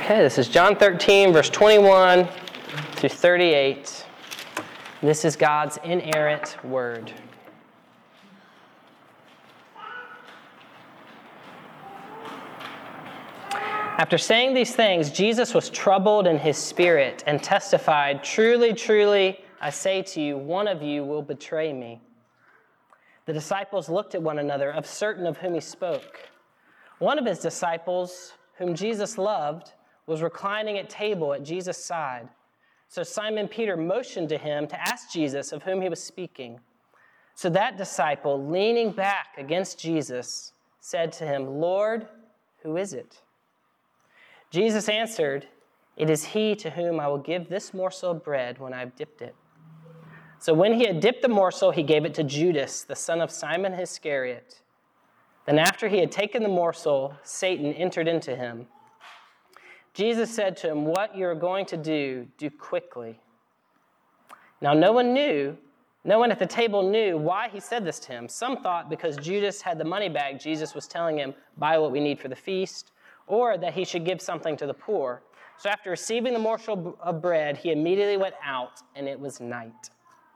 Okay, this is John 13, verse 21 through 38. This is God's inerrant word. After saying these things, Jesus was troubled in his spirit and testified, "Truly, truly, I say to you, one of you will betray me." The disciples looked at one another, uncertain of whom he spoke. One of his disciples, whom Jesus loved, was reclining at table at Jesus' side. So Simon Peter motioned to him to ask Jesus of whom he was speaking. So that disciple, leaning back against Jesus, said to him, "Lord, who is it?" Jesus answered, "It is he to whom I will give this morsel of bread when I have dipped it." So when he had dipped the morsel, he gave it to Judas, the son of Simon Iscariot. Then after he had taken the morsel, Satan entered into him. Jesus said to him, "What you are going to do quickly." Now no one at the table knew why he said this to him. Some thought because Judas had the money bag, Jesus was telling him, "Buy what we need for the feast," or that he should give something to the poor. So after receiving the morsel of bread, he immediately went out, and it was night.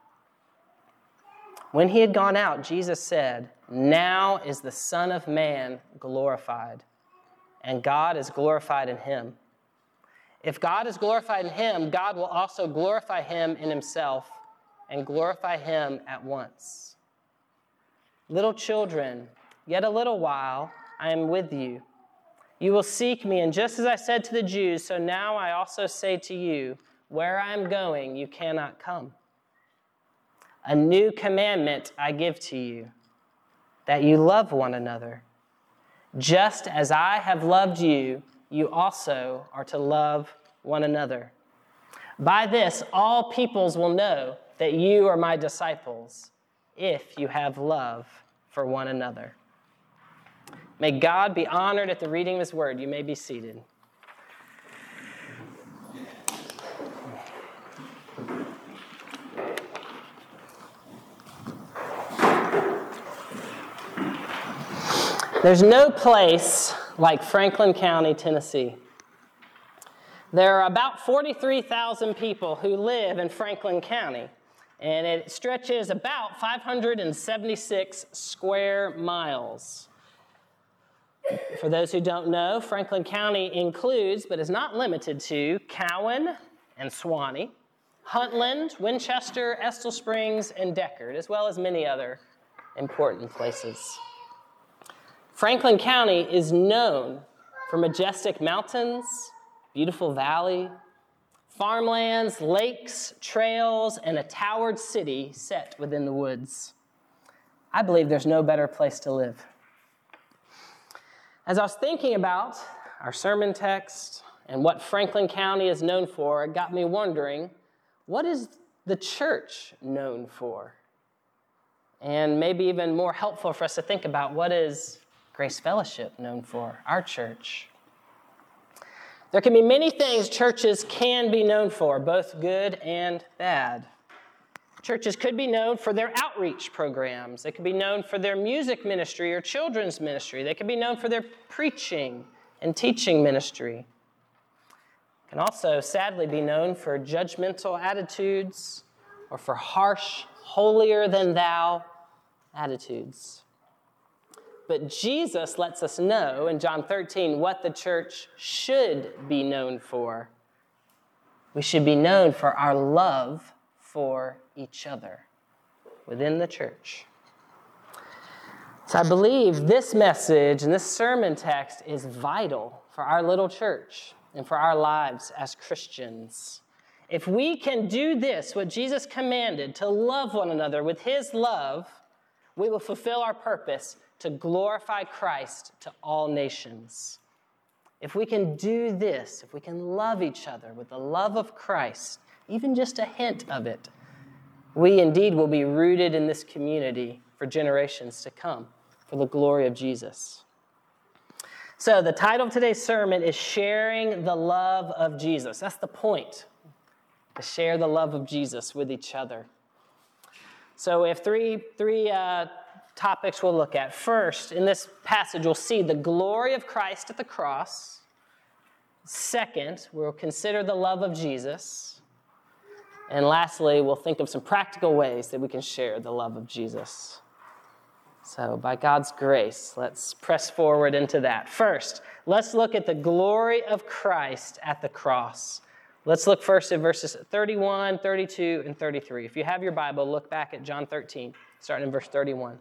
When he had gone out, Jesus said, "Now is the Son of Man glorified, and God is glorified in him. If God is glorified in him, God will also glorify him in himself and glorify him at once. Little children, yet a little while I am with you. You will seek me, and just as I said to the Jews, so now I also say to you, where I am going, you cannot come. A new commandment I give to you, that you love one another. Just as I have loved you, you also are to love one another. By this, all peoples will know that you are my disciples, if you have love for one another." May God be honored at the reading of his word. You may be seated. There's no place like Franklin County, Tennessee. There are about 43,000 people who live in Franklin County, and it stretches about 576 square miles. For those who don't know, Franklin County includes, but is not limited to, Cowan and Suwanee, Huntland, Winchester, Estill Springs, and Deckard, as well as many other important places. Franklin County is known for majestic mountains, beautiful valley, farmlands, lakes, trails, and a towered city set within the woods. I believe there's no better place to live. As I was thinking about our sermon text and what Franklin County is known for, it got me wondering, what is the church known for? And maybe even more helpful for us to think about, what is Grace Fellowship known for, our church? There can be many things churches can be known for, both good and bad. Churches could be known for their outreach programs. They could be known for their music ministry or children's ministry. They could be known for their preaching and teaching ministry. Can also, sadly, be known for judgmental attitudes or for harsh, holier-than-thou attitudes. But Jesus lets us know in John 13 what the church should be known for. We should be known for our love for each other within the church. So I believe this message and this sermon text is vital for our little church and for our lives as Christians. If we can do this, what Jesus commanded, to love one another with his love, we will fulfill our purpose to glorify Christ to all nations. If we can do this, if we can love each other with the love of Christ, even just a hint of it, we indeed will be rooted in this community for generations to come, for the glory of Jesus. So the title of today's sermon is Sharing the Love of Jesus. That's the point, to share the love of Jesus with each other. So we have three topics we'll look at. First, in this passage, we'll see the glory of Christ at the cross. Second, we'll consider the love of Jesus. And lastly, we'll think of some practical ways that we can share the love of Jesus. So by God's grace, let's press forward into that. First, let's look at the glory of Christ at the cross. Let's look first at verses 31, 32, and 33. If you have your Bible, look back at John 13, starting in verse 31.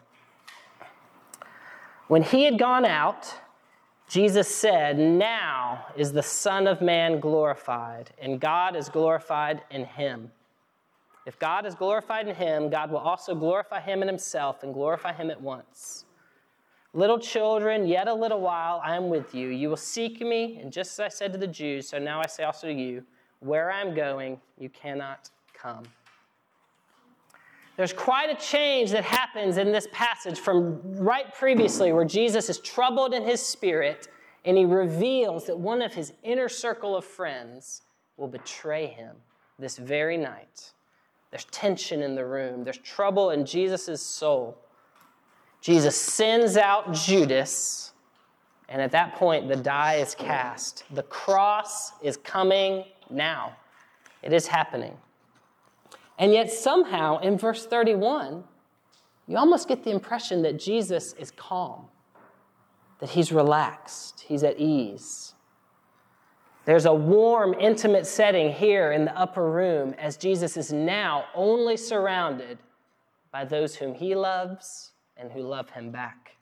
When he had gone out, Jesus said, "Now is the Son of Man glorified, and God is glorified in him. If God is glorified in him, God will also glorify him in himself and glorify him at once. Little children, yet a little while I am with you. You will seek me, and just as I said to the Jews, so now I say also to you, where I am going, you cannot come." There's quite a change that happens in this passage from right previously where Jesus is troubled in his spirit and he reveals that one of his inner circle of friends will betray him this very night. There's tension in the room. There's trouble in Jesus' soul. Jesus sends out Judas, and at that point, the die is cast. The cross is coming now. It is happening. And yet somehow, in verse 31, you almost get the impression that Jesus is calm, that he's relaxed, he's at ease. There's a warm, intimate setting here in the upper room as Jesus is now only surrounded by those whom he loves and who love him back.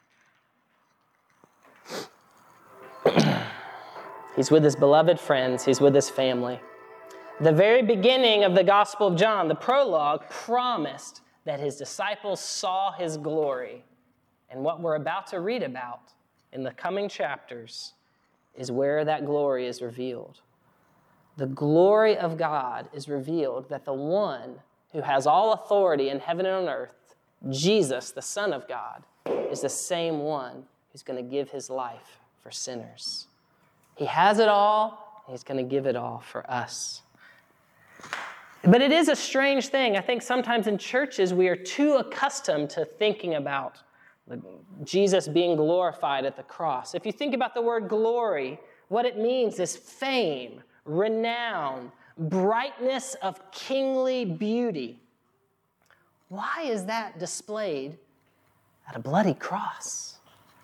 He's with his beloved friends, he's with his family. The very beginning of the Gospel of John, the prologue, promised that his disciples saw his glory. And what we're about to read about in the coming chapters is where that glory is revealed. The glory of God is revealed that the one who has all authority in heaven and on earth, Jesus, the Son of God, is the same one who's going to give his life for sinners. He has it all, and he's going to give it all for us. But it is a strange thing. I think sometimes in churches we are too accustomed to thinking about Jesus being glorified at the cross. If you think about the word glory, what it means is fame, renown, brightness of kingly beauty. Why is that displayed at a bloody cross?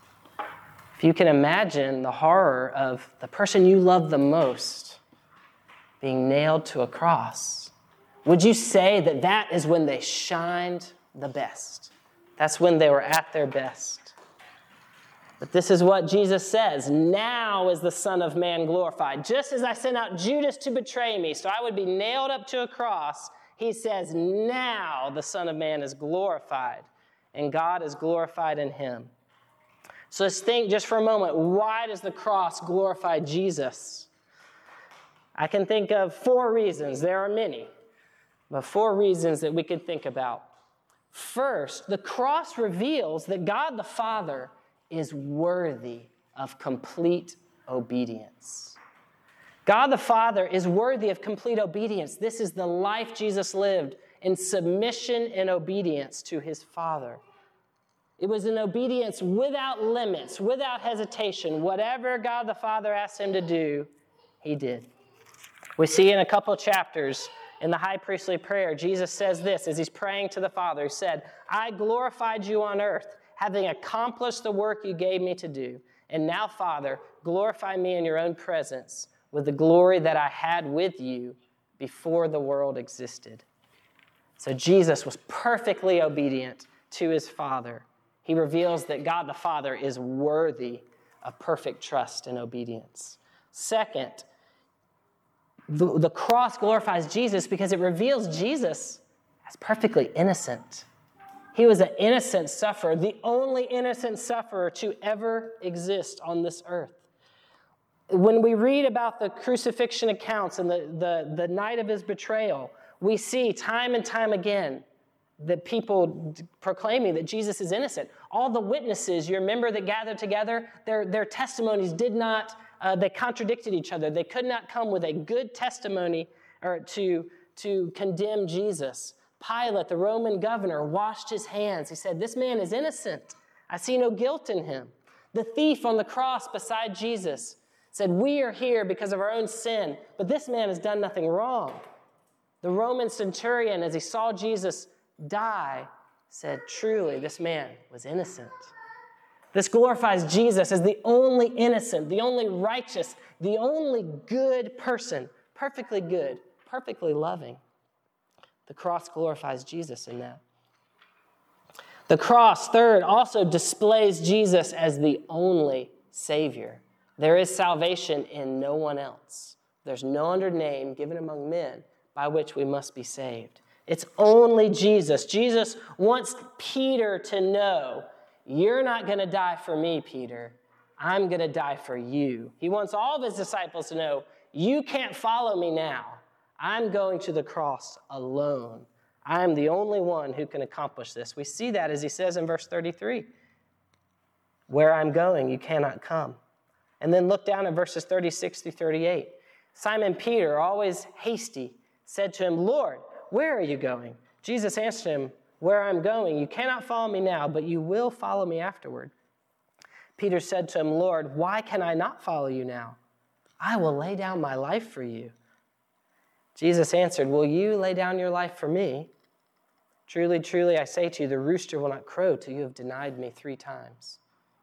If you can imagine the horror of the person you love the most being nailed to a cross, would you say that that is when they shined the best? That's when they were at their best. But this is what Jesus says. Now is the Son of Man glorified. Just as I sent out Judas to betray me, so I would be nailed up to a cross, he says, now the Son of Man is glorified, and God is glorified in him. So let's think just for a moment, why does the cross glorify Jesus? I can think of 4 reasons. There are many, but 4 reasons that we can think about. First, the cross reveals that God the Father is worthy of complete obedience. God the Father is worthy of complete obedience. This is the life Jesus lived in submission and obedience to his Father. It was an obedience without limits, without hesitation. Whatever God the Father asked him to do, he did. We see in a couple chapters in the high priestly prayer, Jesus says this as he's praying to the Father. He said, I glorified you on earth, having accomplished the work you gave me to do. And now, Father, glorify me in your own presence with the glory that I had with you before the world existed. So Jesus was perfectly obedient to his Father. He reveals that God the Father is worthy of perfect trust and obedience. Second, the cross glorifies Jesus because it reveals Jesus as perfectly innocent. He was an innocent sufferer, the only innocent sufferer to ever exist on this earth. When we read about the crucifixion accounts and the night of his betrayal, we see time and time again that people proclaiming that Jesus is innocent. All the witnesses, you remember, that gathered together, their testimonies did not, they contradicted each other. They could not come with a good testimony or to condemn Jesus. Pilate, the Roman governor, washed his hands. He said, this man is innocent. I see no guilt in him. The thief on the cross beside Jesus said, we are here because of our own sin, but this man has done nothing wrong. The Roman centurion, as he saw Jesus die, said, truly, this man was innocent. This glorifies Jesus as the only innocent, the only righteous, the only good person, perfectly good, perfectly loving. The cross glorifies Jesus in that. The cross, third, also displays Jesus as the only Savior. There is salvation in no one else. There's no other name given among men by which we must be saved. It's only Jesus. Jesus wants Peter to know, you're not going to die for me, Peter. I'm going to die for you. He wants all of his disciples to know, you can't follow me now. I'm going to the cross alone. I am the only one who can accomplish this. We see that as he says in verse 33. Where I'm going, you cannot come. And then look down at verses 36 through 38. Simon Peter, always hasty, said to him, Lord, where are you going? Jesus answered him, where I'm going, you cannot follow me now, but you will follow me afterward. Peter said to him, Lord, why can I not follow you now? I will lay down my life for you. Jesus answered, will you lay down your life for me? Truly, truly, I say to you, the rooster will not crow till you have denied me 3 times.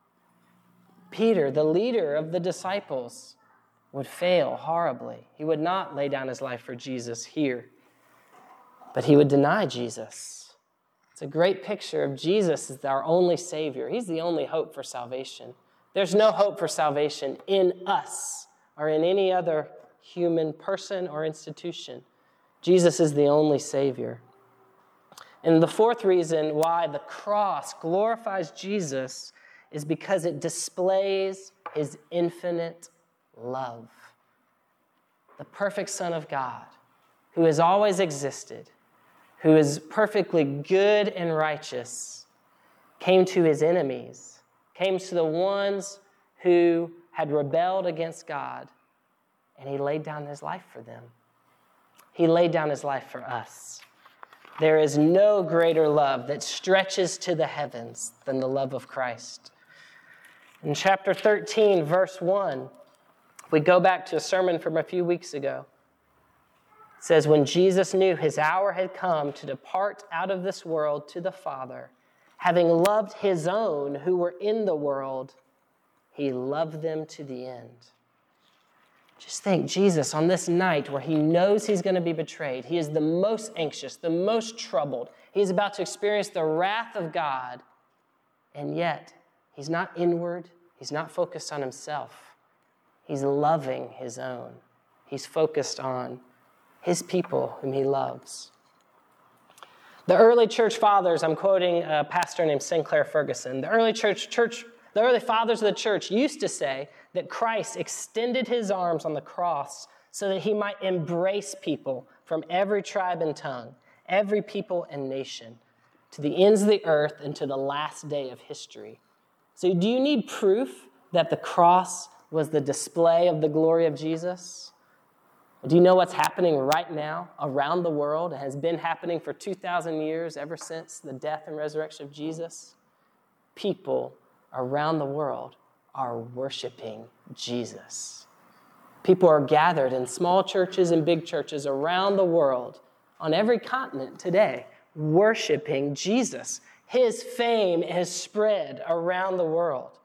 Peter, the leader of the disciples, would fail horribly. He would not lay down his life for Jesus here, but he would deny Jesus. It's a great picture of Jesus as our only Savior. He's the only hope for salvation. There's no hope for salvation in us or in any other human person or institution. Jesus is the only Savior. And the fourth reason why the cross glorifies Jesus is because it displays his infinite love. The perfect Son of God, who has always existed, who is perfectly good and righteous, came to his enemies, came to the ones who had rebelled against God, and he laid down his life for them. He laid down his life for us. There is no greater love that stretches to the heavens than the love of Christ. In chapter 13, verse 1, if we go back to a sermon from a few weeks ago, it says, when Jesus knew his hour had come to depart out of this world to the Father, having loved his own who were in the world, he loved them to the end. Just think, Jesus, on this night where he knows he's going to be betrayed, he is the most anxious, the most troubled. He's about to experience the wrath of God, and yet he's not inward. He's not focused on himself. He's loving his own. He's focused on his people whom he loves. The early church fathers, I'm quoting a pastor named Sinclair Ferguson. The early fathers of the church used to say that Christ extended his arms on the cross so that he might embrace people from every tribe and tongue, every people and nation, to the ends of the earth and to the last day of history. So do you need proof that the cross was the display of the glory of Jesus? Do you know what's happening right now around the world? It has been happening for 2,000 years, ever since the death and resurrection of Jesus. People around the world are worshiping Jesus. People are gathered in small churches and big churches around the world, on every continent today, worshiping Jesus. His fame has spread around the world.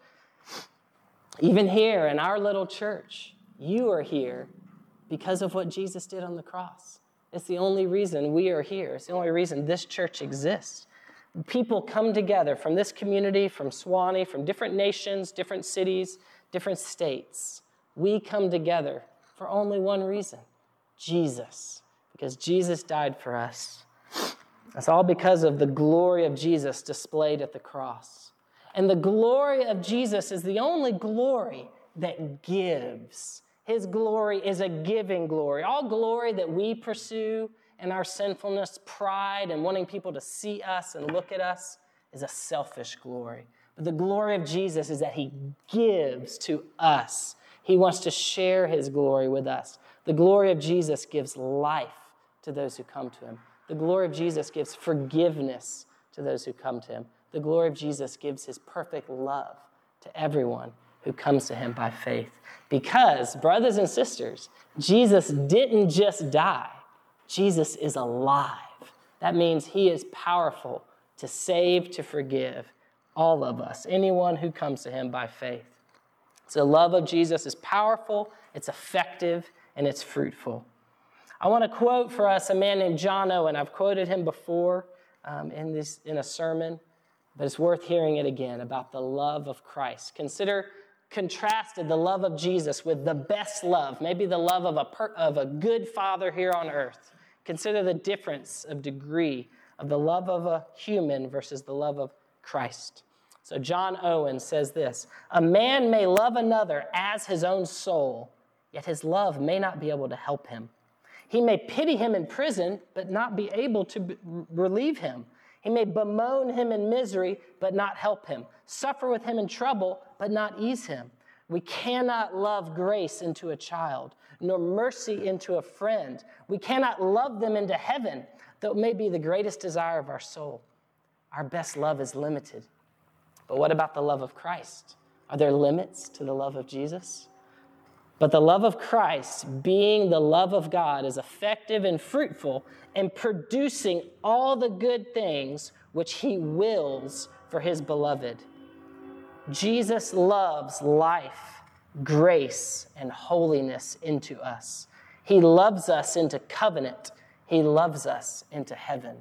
Even here in our little church, you are here because of what Jesus did on the cross. It's the only reason we are here. It's the only reason this church exists. People come together from this community, from Suwanee, from different nations, different cities, different states. We come together for only one reason, Jesus, because Jesus died for us. That's all because of the glory of Jesus displayed at the cross. And the glory of Jesus is the only glory that gives. His glory is a giving glory. All glory that we pursue in our sinfulness, pride, and wanting people to see us and look at us is a selfish glory. But the glory of Jesus is that he gives to us. He wants to share his glory with us. The glory of Jesus gives life to those who come to him. The glory of Jesus gives forgiveness to those who come to him. The glory of Jesus gives his perfect love to everyone who comes to him by faith. Because, brothers and sisters, Jesus didn't just die. Jesus is alive. That means he is powerful to save, to forgive all of us, anyone who comes to him by faith. So the love of Jesus is powerful, it's effective, and it's fruitful. I want to quote for us a man named John Owen. I've quoted him before in a sermon, but it's worth hearing it again about the love of Christ. Contrasted the love of Jesus with the best love, maybe the love of a good father here on earth. Consider the difference of degree of the love of a human versus the love of Christ. So John Owen says this: a man may love another as his own soul, yet his love may not be able to help him. He may pity him in prison, but not be able to relieve him. He may bemoan him in misery, but not help him. Suffer with him in trouble, but not ease him. We cannot love grace into a child, nor mercy into a friend. We cannot love them into heaven, though it may be the greatest desire of our soul. Our best love is limited. But what about the love of Christ? Are there limits to the love of Jesus? But the love of Christ, being the love of God, is effective and fruitful in producing all the good things which he wills for his beloved. Jesus loves life, grace, and holiness into us. He loves us into covenant. He loves us into heaven.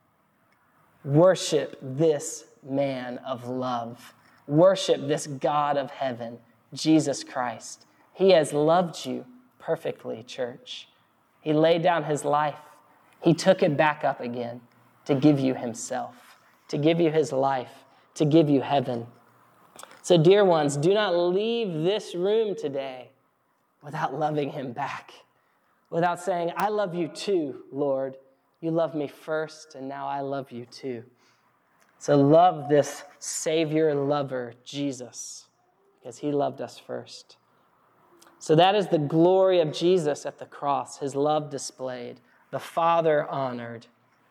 Worship this man of love. Worship this God of heaven, Jesus Christ. He has loved you perfectly, church. He laid down his life. He took it back up again to give you himself, to give you his life, to give you heaven. So, dear ones, do not leave this room today without loving him back, without saying, I love you too, Lord. You loved me first, and now I love you too. So love this Savior lover, Jesus, because he loved us first. So that is the glory of Jesus at the cross, his love displayed, the Father honored.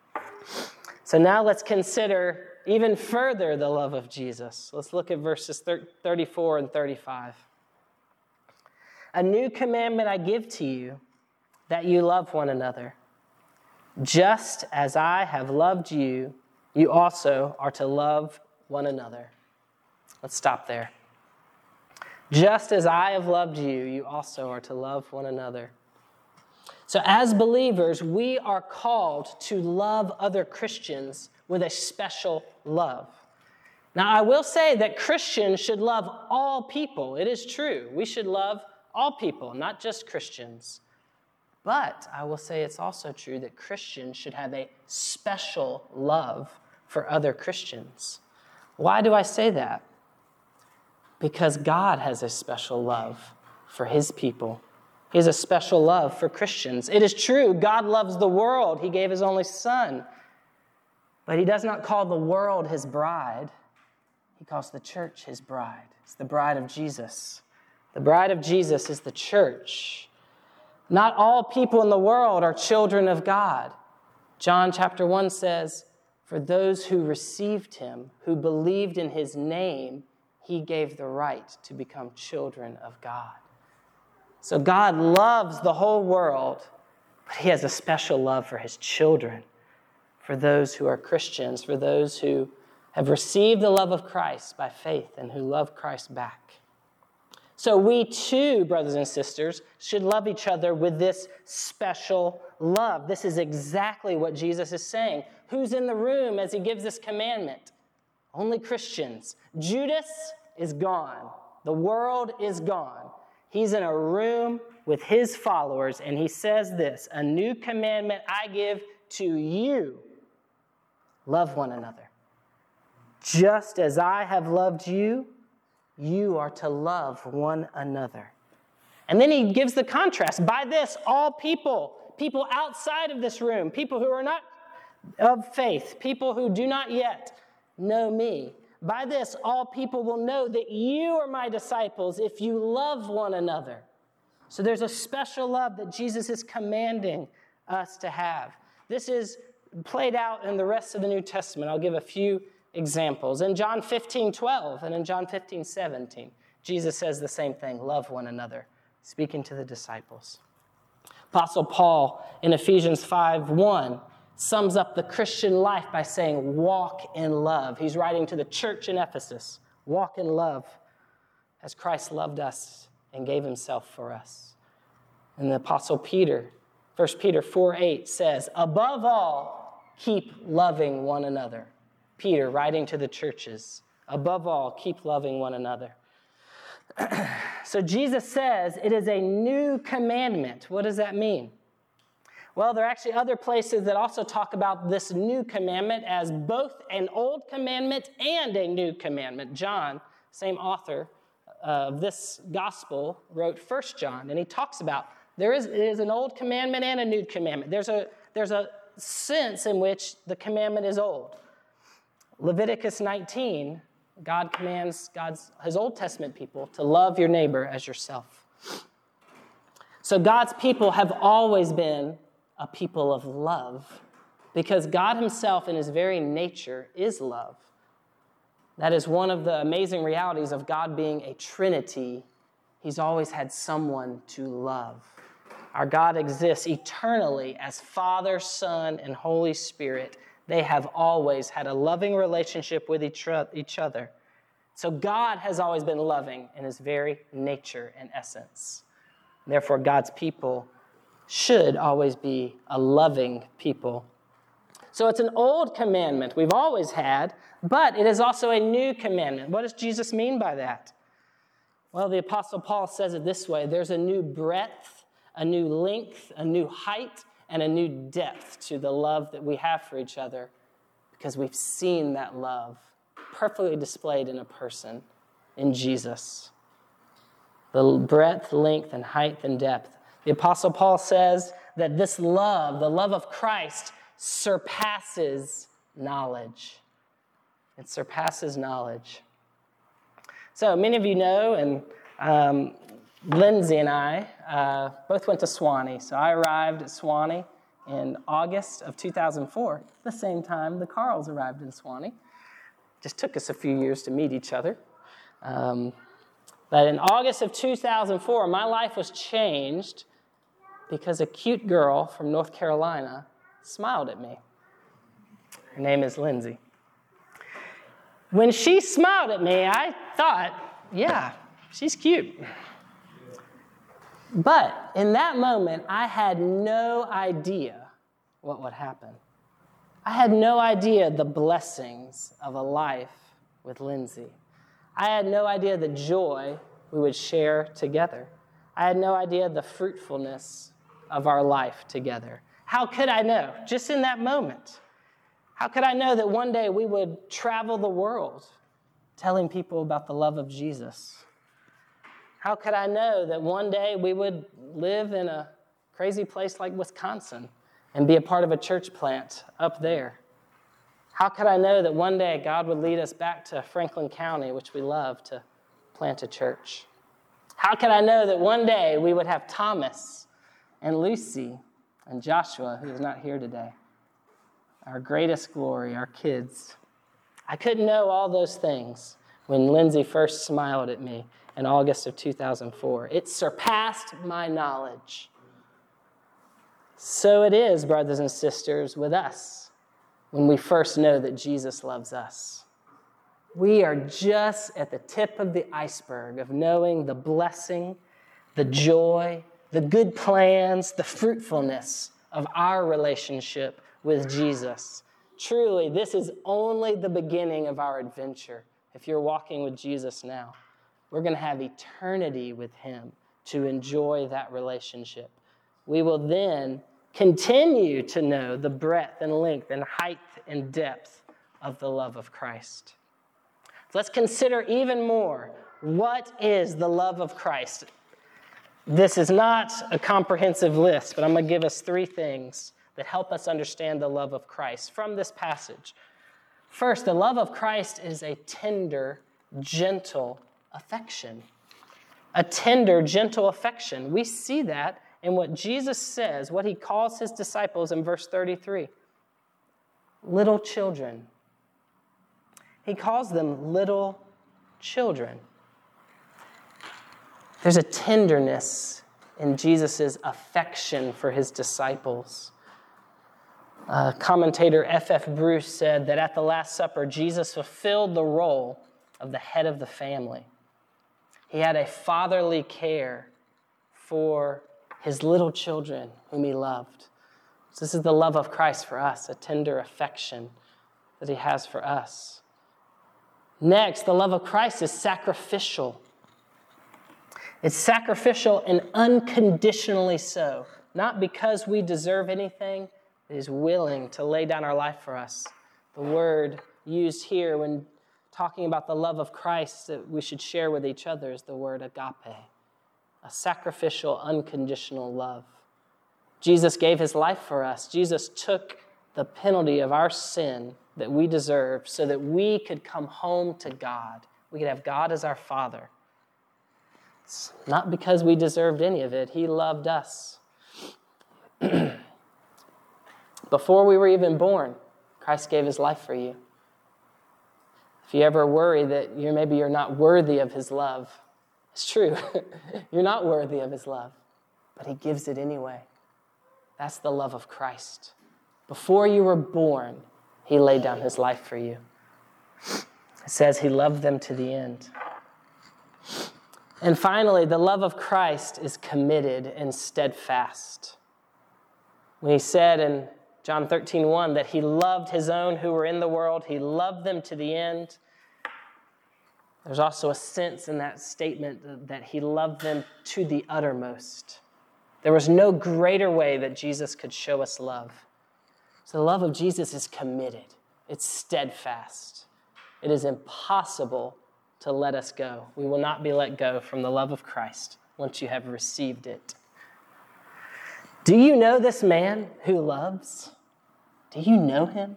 So now let's consider even further the love of Jesus. Let's look at verses 34 and 35. A new commandment I give to you, that you love one another. Just as I have loved you, you also are to love one another. Let's stop there. Just as I have loved you, you also are to love one another. So as believers, we are called to love other Christians with a special love. Now, I will say that Christians should love all people. It is true. We should love all people, not just Christians. But I will say it's also true that Christians should have a special love for other Christians. Why do I say that? Because God has a special love for his people. He has a special love for Christians. It is true, God loves the world. He gave his only son. But he does not call the world his bride. He calls the church his bride. It's the bride of Jesus. The bride of Jesus is the church. Not all people in the world are children of God. John chapter 1 says, for those who received him, who believed in his name, he gave the right to become children of God. So God loves the whole world, but he has a special love for his children, for those who are Christians, for those who have received the love of Christ by faith and who love Christ back. So we too, brothers and sisters, should love each other with this special love. This is exactly what Jesus is saying. Who's in the room as he gives this commandment? Only Christians. Judas is gone. The world is gone. He's in a room with his followers, and he says this, a new commandment I give to you. Love one another. Just as I have loved you, you are to love one another. And then he gives the contrast. By this, all people outside of this room, people who are not of faith, people who do not yet know me, by this, all people will know that you are my disciples if you love one another. So there's a special love that Jesus is commanding us to have. This is played out in the rest of the New Testament. I'll give a few examples. In John 15:12 and in John 15:17, Jesus says the same thing, love one another, speaking to the disciples. Apostle Paul in Ephesians 5:1 sums up the Christian life by saying, walk in love. He's writing to the church in Ephesus, walk in love as Christ loved us and gave himself for us. And the Apostle Peter, 1 Peter 4:8 says, above all, keep loving one another. Peter writing to the churches, above all, keep loving one another. So Jesus says it is a new commandment. What does that mean? Well, there are actually other places that also talk about this new commandment as both an old commandment and a new commandment. John, same author of this gospel, wrote 1 John, and he talks about it is an old commandment and a new commandment. There's a sense in which the commandment is old. Leviticus 19, God commands his Old Testament people to love your neighbor as yourself. So God's people have always been a people of love because God himself in his very nature is love. That is one of the amazing realities of God being a Trinity. He's always had someone to love. Our God exists eternally as Father, Son, and Holy Spirit. They have always had a loving relationship with each other. So God has always been loving in his very nature and essence. Therefore, God's people should always be a loving people. So it's an old commandment we've always had, but it is also a new commandment. What does Jesus mean by that? Well, the Apostle Paul says it this way. There's a new breadth, a new length, a new height, and a new depth to the love that we have for each other because we've seen that love perfectly displayed in a person, in Jesus. The breadth, length, and height and depth. The Apostle Paul says that this love, the love of Christ, surpasses knowledge. It surpasses knowledge. So many of you know, and Lindsay and I both went to Sewanee. So I arrived at Sewanee in August of 2004, the same time the Carls arrived in Sewanee. Just took us a few years to meet each other. But in August of 2004, my life was changed because a cute girl from North Carolina smiled at me. Her name is Lindsay. When she smiled at me, I thought, yeah, she's cute. But in that moment, I had no idea what would happen. I had no idea the blessings of a life with Lindsay. I had no idea the joy we would share together. I had no idea the fruitfulness of our life together. How could I know? Just in that moment. How could I know that one day we would travel the world telling people about the love of Jesus? How could I know that one day we would live in a crazy place like Wisconsin and be a part of a church plant up there? How could I know that one day God would lead us back to Franklin County, which we love, to plant a church? How could I know that one day we would have Thomas and Lucy and Joshua, who is not here today, our greatest glory, our kids? I couldn't know all those things when Lindsay first smiled at me in August of 2004. It surpassed my knowledge. So it is, brothers and sisters, with us when we first know that Jesus loves us. We are just at the tip of the iceberg of knowing the blessing, the joy, the good plans, the fruitfulness of our relationship with Jesus. Truly, this is only the beginning of our adventure. If you're walking with Jesus now, we're going to have eternity with him to enjoy that relationship. We will then continue to know the breadth and length and height and depth of the love of Christ. Let's consider even more, what is the love of Christ? This is not a comprehensive list, but I'm going to give us 3 things that help us understand the love of Christ from this passage. First, the love of Christ is a tender, gentle affection. A tender, gentle affection. We see that in what Jesus says, what he calls his disciples in verse 33. Little children. He calls them little children. There's a tenderness in Jesus' affection for his disciples. Commentator F.F. Bruce said that at the Last Supper, Jesus fulfilled the role of the head of the family. He had a fatherly care for his little children whom he loved. So this is the love of Christ for us, a tender affection that he has for us. Next, the love of Christ is sacrificial. It's sacrificial and unconditionally so. Not because we deserve anything, but he's willing to lay down our life for us. The word used here when talking about the love of Christ that we should share with each other is the word agape, a sacrificial, unconditional love. Jesus gave his life for us. Jesus took the penalty of our sin that we deserve so that we could come home to God. We could have God as our Father. It's not because we deserved any of it. He loved us. Before we were even born, Christ gave his life for you. If you ever worry that maybe you're not worthy of his love, it's true. You're not worthy of his love, but he gives it anyway. That's the love of Christ. Before you were born, he laid down his life for you. It says he loved them to the end. And finally, the love of Christ is committed and steadfast. When he said in John 13:1 that he loved his own who were in the world, he loved them to the end. There's also a sense in that statement that he loved them to the uttermost. There was no greater way that Jesus could show us love. So the love of Jesus is committed. It's steadfast. It is impossible to let us go. We will not be let go from the love of Christ once you have received it. Do you know this man who loves? Do you know him?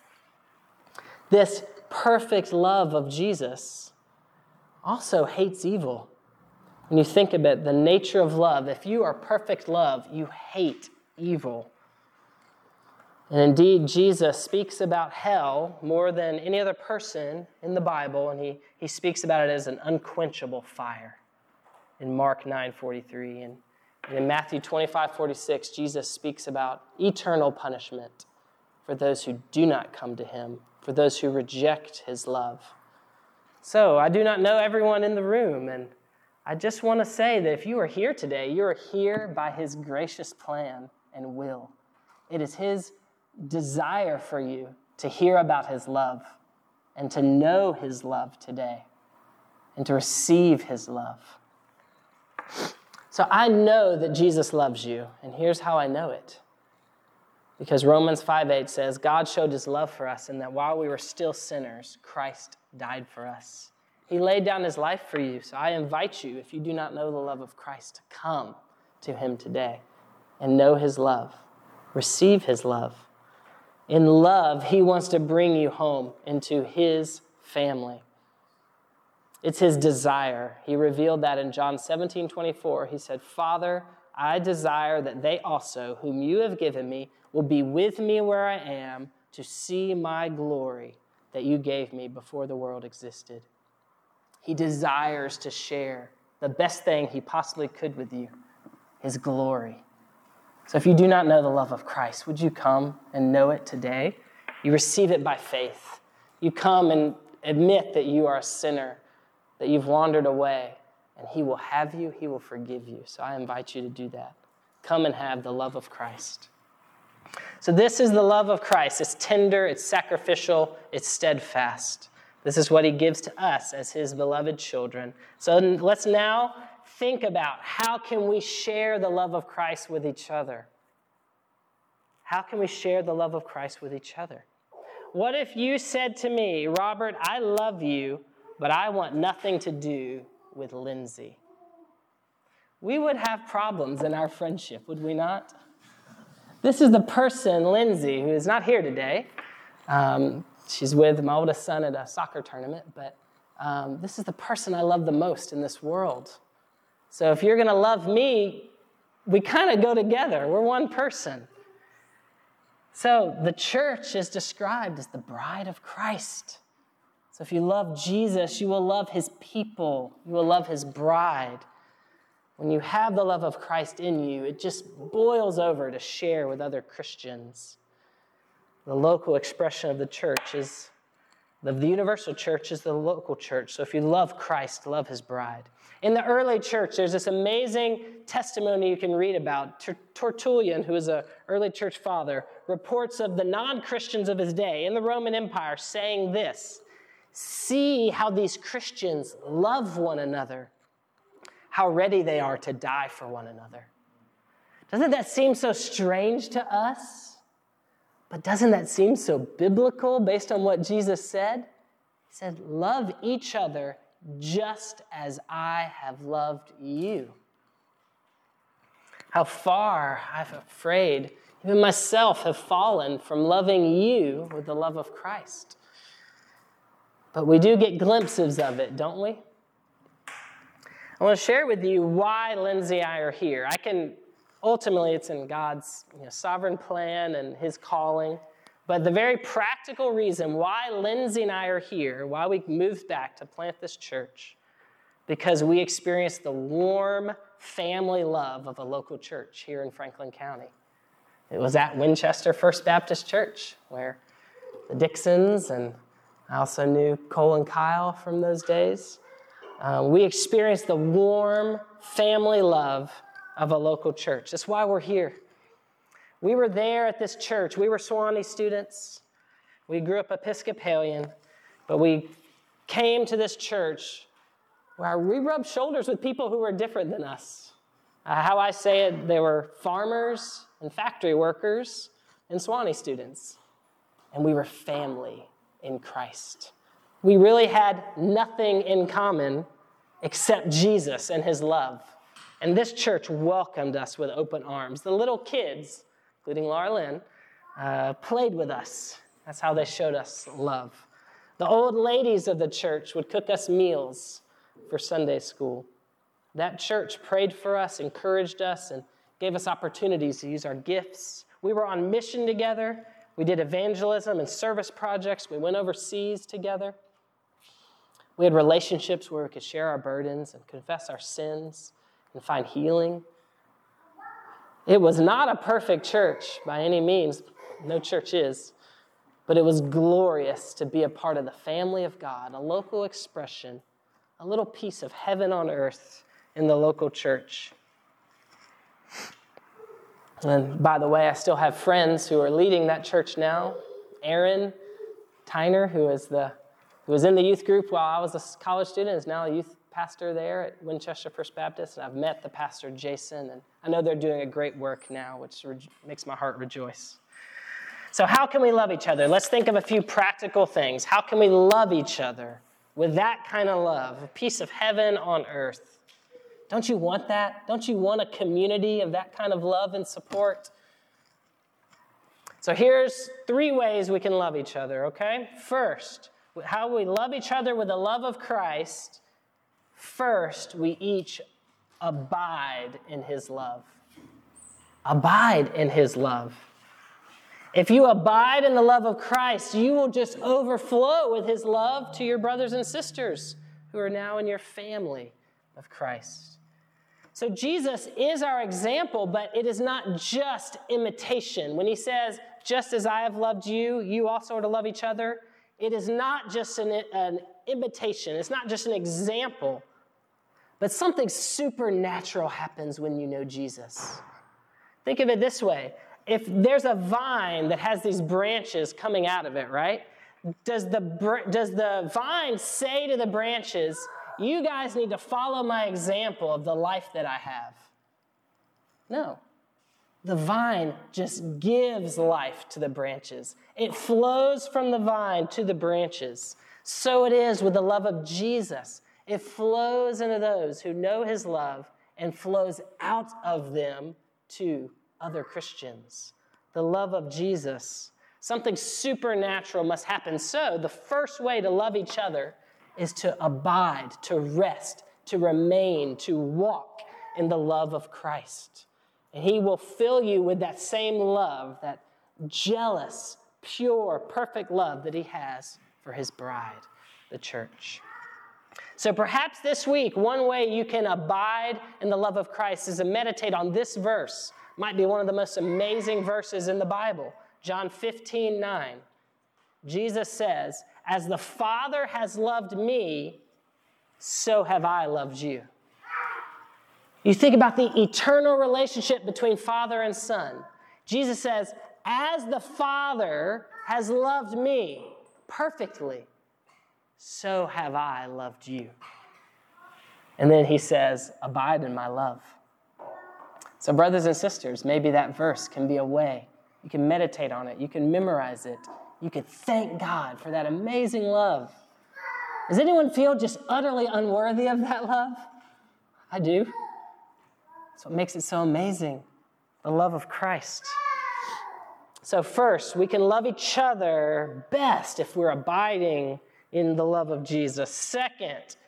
This perfect love of Jesus also hates evil. When you think about the nature of love, if you are perfect love, you hate evil. And indeed, Jesus speaks about hell more than any other person in the Bible, and he speaks about it as an unquenchable fire in Mark 9:43. And in Matthew 25:46, Jesus speaks about eternal punishment for those who do not come to him, for those who reject his love. So I do not know everyone in the room, and I just want to say that if you are here today, you are here by his gracious plan and will. It is his desire for you to hear about his love and to know his love today and to receive his love. So I know that Jesus loves you, and here's how I know it. Because Romans 5:8 says, God showed his love for us in that while we were still sinners, Christ died for us. He laid down his life for you. So I invite you, if you do not know the love of Christ, to come to him today and know his love. Receive his love. In love, he wants to bring you home into his family. It's his desire. He revealed that in John 17:24. He said, Father, I desire that they also, whom you have given me, will be with me where I am to see my glory that you gave me before the world existed. He desires to share the best thing he possibly could with you, his glory. So if you do not know the love of Christ, would you come and know it today? You receive it by faith. You come and admit that you are a sinner, that you've wandered away, and he will have you, he will forgive you. So I invite you to do that. Come and have the love of Christ. So this is the love of Christ. It's tender, it's sacrificial, it's steadfast. This is what he gives to us as his beloved children. So let's now think about how can we share the love of Christ with each other? How can we share the love of Christ with each other? What if you said to me, Robert, I love you, but I want nothing to do with Lindsay? We would have problems in our friendship, would we not? This is the person, Lindsay, who is not here today. She's with my oldest son at a soccer tournament, but this is the person I love the most in this world. So if you're going to love me, we kind of go together. We're one person. So the church is described as the bride of Christ. So if you love Jesus, you will love his people. You will love his bride. when you have the love of Christ in you, it just boils over to share with other Christians. The local expression of the church is, of the universal church is the local church. So if you love Christ, love his bride. In the early church, there's this amazing testimony you can read about. Tertullian, who is an early church father, reports of the non-Christians of his day in the Roman Empire saying this: "See how these Christians love one another, how ready they are to die for one another." Doesn't that seem so strange to us? But doesn't that seem so biblical based on what Jesus said? He said, "Love each other just as I have loved you." How far, I'm afraid, even myself have fallen from loving you with the love of Christ. But we do get glimpses of it, don't we? I want to share with you why Lindsay and I are here. Ultimately, it's in God's sovereign plan and his calling. But the very practical reason why Lindsay and I are here, why we moved back to plant this church, because we experienced the warm family love of a local church here in Franklin County. It was at Winchester First Baptist Church, where the Dixons, and I also knew Cole and Kyle from those days. We experienced the warm family love of a local church. That's why we're here. We were there at this church. We were Sewanee students. We grew up Episcopalian, but we came to this church where we rubbed shoulders with people who were different than us. How I say it, they were farmers and factory workers and Sewanee students. And we were family in Christ. We really had nothing in common except Jesus and his love. And this church welcomed us with open arms. The little kids, including Laura Lynn, played with us. That's how they showed us love. The old ladies of the church would cook us meals for Sunday school. That church prayed for us, encouraged us, and gave us opportunities to use our gifts. We were on mission together. We did evangelism and service projects. We went overseas together. We had relationships where we could share our burdens and confess our sins and find healing. It was not a perfect church by any means. No church is. But it was glorious to be a part of the family of God, a local expression, a little piece of heaven on earth in the local church. And by the way, I still have friends who are leading that church now. Aaron Tyner, who was in the youth group while I was a college student, is now a youth pastor there at Winchester First Baptist. And I've met the pastor, Jason, and I know they're doing a great work now, which makes my heart rejoice. So how can we love each other? Let's think of a few practical things. How can we love each other with that kind of love, a piece of heaven on earth? Don't you want that? Don't you want a community of that kind of love and support? So here's 3 ways we can love each other, okay? First, how we love each other with the love of Christ. First, we each abide in his love. Abide in his love. If you abide in the love of Christ, you will just overflow with his love to your brothers and sisters who are now in your family of Christ. So Jesus is our example, but it is not just imitation. When he says, just as I have loved you, you also are to love each other, it is not just an imitation. It's not just an example, but something supernatural happens when you know Jesus. Think of it this way. If there's a vine that has these branches coming out of it, right? Does the vine say to the branches, you guys need to follow my example of the life that I have? No. The vine just gives life to the branches. It flows from the vine to the branches. So it is with the love of Jesus. It flows into those who know his love and flows out of them to other Christians. The love of Jesus. Something supernatural must happen. So the first way to love each other is to abide, to rest, to remain, to walk in the love of Christ. And he will fill you with that same love, that jealous, pure, perfect love that he has for his bride, the church. So perhaps this week, one way you can abide in the love of Christ is to meditate on this verse. Might be one of the most amazing verses in the Bible. John 15:9. Jesus says, "As the Father has loved me, so have I loved you." You think about the eternal relationship between Father and Son. Jesus says, "As the Father has loved me perfectly, so have I loved you." And then he says, "Abide in my love." So brothers and sisters, maybe that verse can be a way. You can meditate on it. You can memorize it. You can thank God for that amazing love. Does anyone feel just utterly unworthy of that love? I do. That's what makes it so amazing, the love of Christ. So first, we can love each other best if we're abiding in the love of Jesus. Second,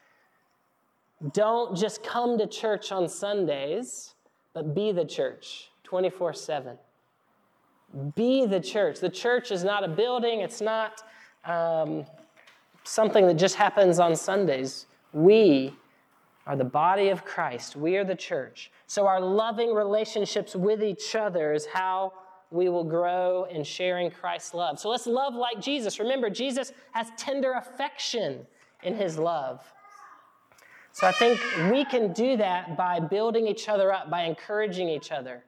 don't just come to church on Sundays, but be the church 24/7. Be the church. The church is not a building. It's not something that just happens on Sundays. We are the body of Christ. We are the church. So our loving relationships with each other is how we will grow in sharing Christ's love. So let's love like Jesus. Remember, Jesus has tender affection in his love. So I think we can do that by building each other up, by encouraging each other.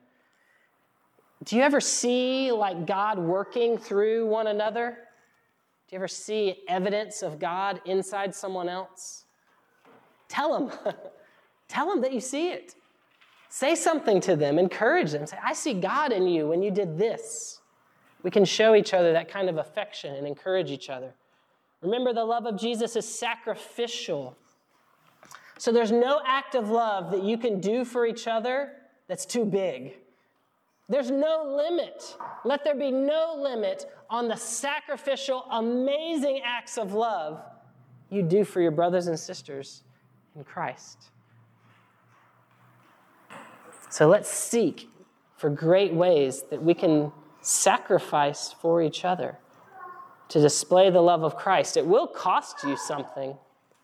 Do you ever see like God working through one another? Do you ever see evidence of God inside someone else? Tell them. Tell them that you see it. Say something to them. Encourage them. Say, "I see God in you when you did this." We can show each other that kind of affection and encourage each other. Remember, the love of Jesus is sacrificial. So there's no act of love that you can do for each other that's too big. There's no limit. Let there be no limit on the sacrificial, amazing acts of love you do for your brothers and sisters in Christ. So let's seek for great ways that we can sacrifice for each other to display the love of Christ. It will cost you something,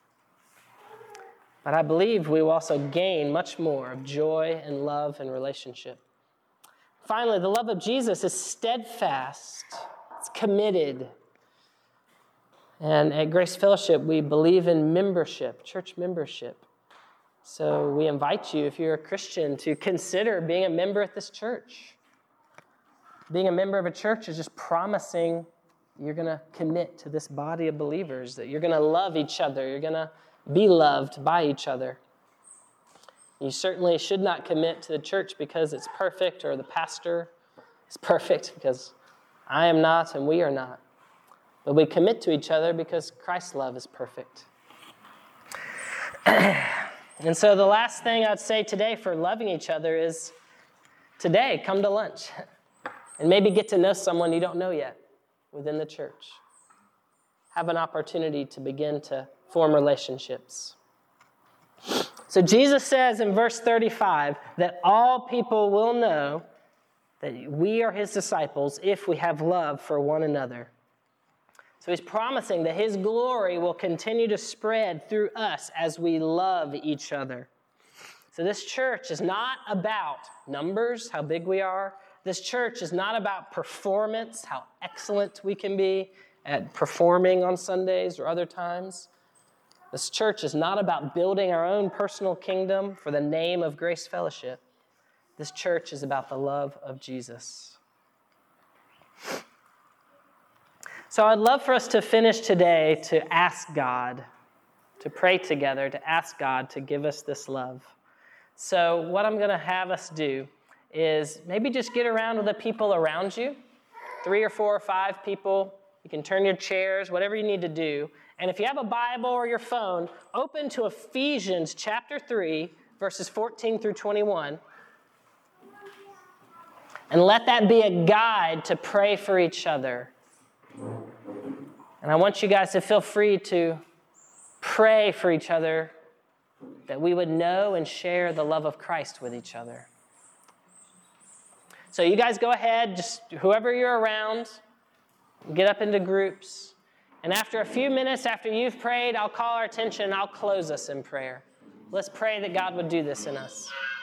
but I believe we will also gain much more of joy and love and relationship. Finally, the love of Jesus is steadfast. It's committed. And at Grace Fellowship, we believe in membership, church membership. So we invite you, if you're a Christian, to consider being a member at this church. Being a member of a church is just promising you're going to commit to this body of believers, that you're going to love each other, you're going to be loved by each other. You certainly should not commit to the church because it's perfect or the pastor is perfect, because I am not and we are not. But we commit to each other because Christ's love is perfect. And so the last thing I'd say today for loving each other is today, come to lunch and maybe get to know someone you don't know yet within the church. Have an opportunity to begin to form relationships. So Jesus says in verse 35 that all people will know that we are his disciples if we have love for one another. So he's promising that his glory will continue to spread through us as we love each other. So this church is not about numbers, how big we are. This church is not about performance, how excellent we can be at performing on Sundays or other times. This church is not about building our own personal kingdom for the name of Grace Fellowship. This church is about the love of Jesus. So I'd love for us to finish today to ask God, to pray together, to ask God to give us this love. So what I'm going to have us do is maybe just get around with the people around you, 3 or 4 or 5 people. You can turn your chairs, whatever you need to do. And if you have a Bible or your phone, open to Ephesians chapter 3, verses 14 through 21. And let that be a guide to pray for each other. And I want you guys to feel free to pray for each other, that we would know and share the love of Christ with each other. So you guys go ahead, just whoever you're around, get up into groups. And after a few minutes after you've prayed, I'll call our attention and I'll close us in prayer. Let's pray that God would do this in us.